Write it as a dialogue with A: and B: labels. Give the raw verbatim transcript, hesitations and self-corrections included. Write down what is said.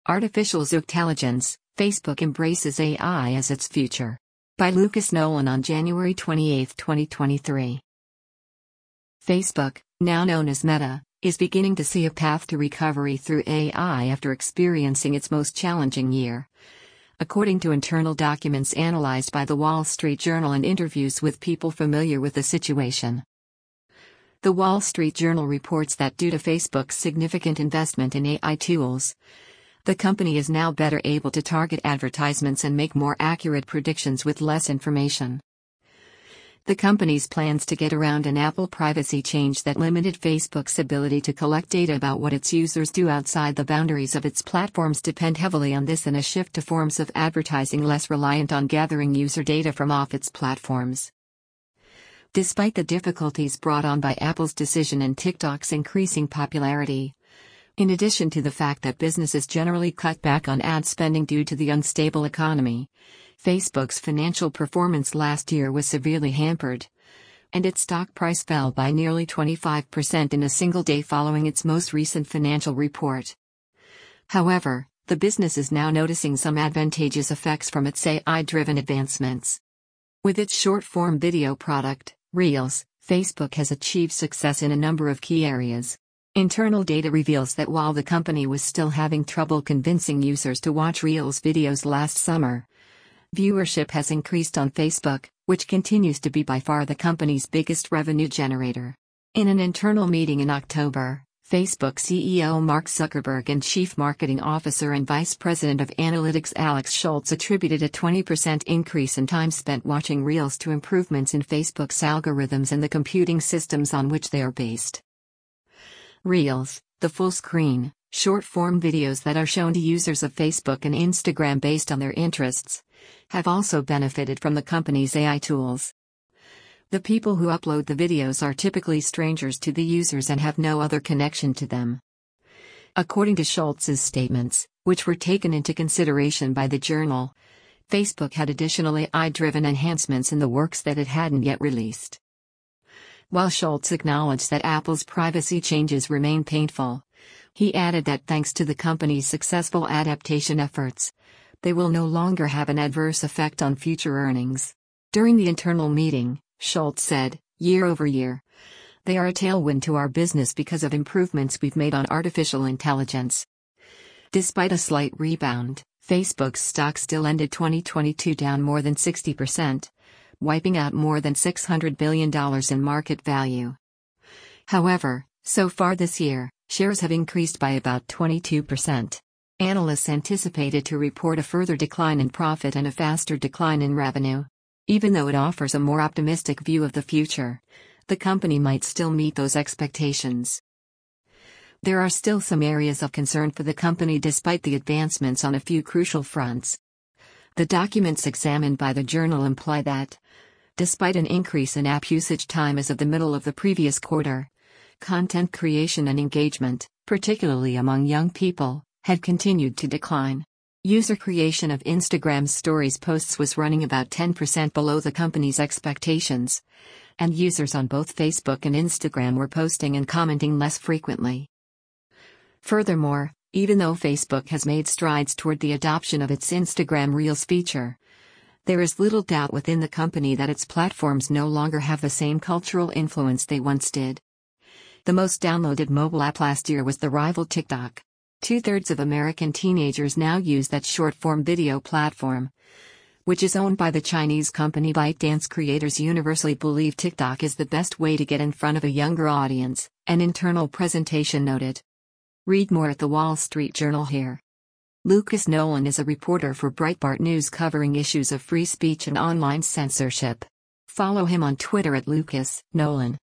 A: Artificial Intelligence, Facebook embraces A I as its future. By Lucas Nolan on January twenty-eighth, twenty twenty-three. Facebook, now known as Meta, is beginning to see a path to recovery through A I after experiencing its most challenging year. According to internal documents analyzed by The Wall Street Journal and interviews with people familiar with the situation. The Wall Street Journal reports that due to Facebook's significant investment in A I tools, the company is now better able to target advertisements and make more accurate predictions with less information. The company's plans to get around an Apple privacy change that limited Facebook's ability to collect data about what its users do outside the boundaries of its platforms depend heavily on this and a shift to forms of advertising less reliant on gathering user data from off its platforms. Despite the difficulties brought on by Apple's decision and TikTok's increasing popularity, in addition to the fact that businesses generally cut back on ad spending due to the unstable economy, Facebook's financial performance last year was severely hampered, and its stock price fell by nearly twenty-five percent in a single day following its most recent financial report. However, the business is now noticing some advantageous effects from its A I-driven advancements. With its short-form video product, Reels, Facebook has achieved success in a number of key areas. Internal data reveals that while the company was still having trouble convincing users to watch Reels videos last summer, viewership has increased on Facebook, which continues to be by far the company's biggest revenue generator. In an internal meeting in October, Facebook C E O Mark Zuckerberg and Chief Marketing Officer and Vice President of Analytics Alex Schultz attributed a twenty percent increase in time spent watching Reels to improvements in Facebook's algorithms and the computing systems on which they are based. Reels, the full-screen, short-form videos that are shown to users of Facebook and Instagram based on their interests, have also benefited from the company's A I tools. The people who upload the videos are typically strangers to the users and have no other connection to them. According to Schultz's statements, which were taken into consideration by the journal, Facebook had additional A I-driven enhancements in the works that it hadn't yet released. While Schultz acknowledged that Apple's privacy changes remain painful, he added that thanks to the company's successful adaptation efforts, they will no longer have an adverse effect on future earnings. During the internal meeting, Schultz said, "Year over year, they are a tailwind to our business because of improvements we've made on artificial intelligence." Despite a slight rebound, Facebook's stock still ended twenty twenty-two down more than sixty percent. Wiping out more than six hundred billion dollars in market value. However, so far this year, shares have increased by about twenty-two percent. Analysts anticipated to report a further decline in profit and a faster decline in revenue. Even though it offers a more optimistic view of the future, the company might still meet those expectations. There are still some areas of concern for the company despite the advancements on a few crucial fronts. The documents examined by the journal imply that, despite an increase in app usage time as of the middle of the previous quarter, content creation and engagement, particularly among young people, had continued to decline. User creation of Instagram Stories posts was running about ten percent below the company's expectations, and users on both Facebook and Instagram were posting and commenting less frequently. Furthermore, even though Facebook has made strides toward the adoption of its Instagram Reels feature, there is little doubt within the company that its platforms no longer have the same cultural influence they once did. The most downloaded mobile app last year was the rival TikTok. Two-thirds of American teenagers now use that short-form video platform, which is owned by the Chinese company ByteDance. Creators universally believe TikTok is the best way to get in front of a younger audience, an internal presentation noted. Read more at The Wall Street Journal here. Lucas Nolan is a reporter for Breitbart News covering issues of free speech and online censorship. Follow him on Twitter at Lucas Nolan.